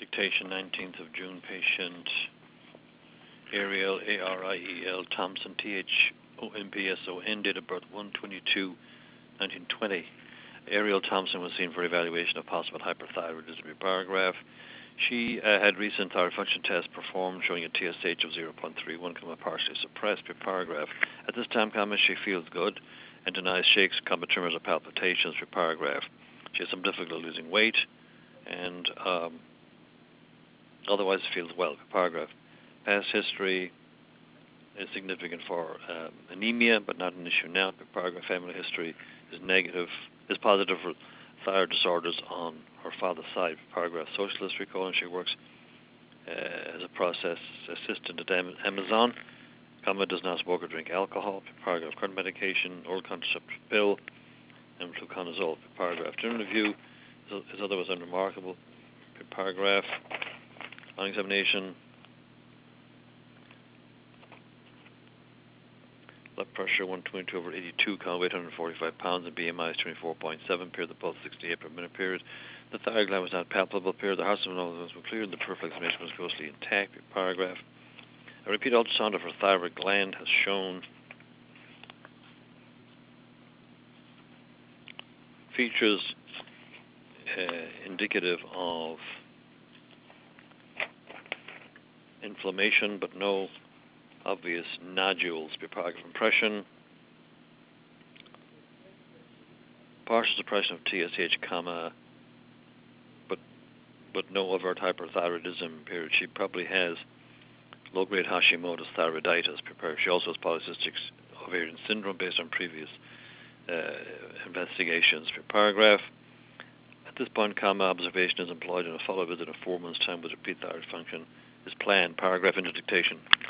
Dictation 19th of June, patient Ariel, A-R-I-E-L, Thompson, T-H-O-M-P-S-O-N, date of birth 1/22/1920. Ariel Thompson was seen for evaluation of possible hyperthyroidism. Paragraph. She had recent thyroid function tests performed showing a TSH of 0.31, partially suppressed. Paragraph. At this time, she feels good and denies shakes, tremors, or palpitations. Paragraph. She has some difficulty losing weight and otherwise feels well. Paragraph. Past history is significant for anemia, but not an issue now. Paragraph. Family history is positive for thyroid disorders on her father's side. Paragraph. Social history: she works as a process assistant at Amazon. Does not smoke or drink alcohol. Paragraph. Current medication: oral contraceptive pill and fluconazole. Paragraph. During review, is otherwise unremarkable. Paragraph. On examination, blood pressure 122/82, weight 145 pounds, and BMI is 24.7. Period. The pulse 68 per minute. Period. The thyroid gland was not palpable. Period. The heart was clear, and the peripheral examination was closely intact. Paragraph. A repeat ultrasound of her thyroid gland has shown features indicative of inflammation, but no obvious nodules. Paragraph. Impression: partial suppression of TSH, but no overt hyperthyroidism. Period. She probably has low-grade Hashimoto's thyroiditis. She also has polycystic ovarian syndrome based on previous investigations. Paragraph. At this point, observation is employed in a follow-up visit in 4 months' time with repeat thyroid function is planned. Paragraph. Into dictation.